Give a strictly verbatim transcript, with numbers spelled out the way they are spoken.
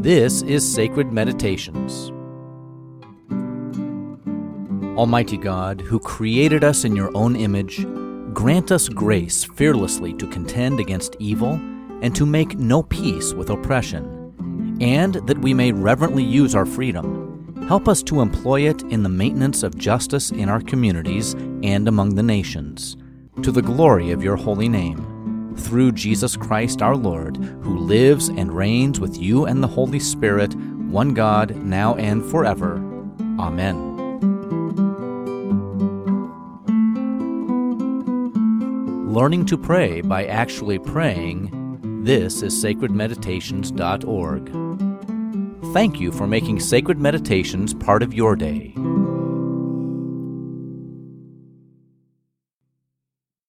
This is Sacred Meditations. Almighty God, who created us in your own image, grant us grace fearlessly to contend against evil and to make no peace with oppression, and that we may reverently use our freedom. Help us to employ it in the maintenance of justice in our communities and among the nations, to the glory of your holy name. Through Jesus Christ our Lord, who lives and reigns with you and the Holy Spirit, one God, now and forever. Amen. Learning to pray by actually praying. This is sacred meditations dot org. Thank you for making Sacred Meditations part of your day.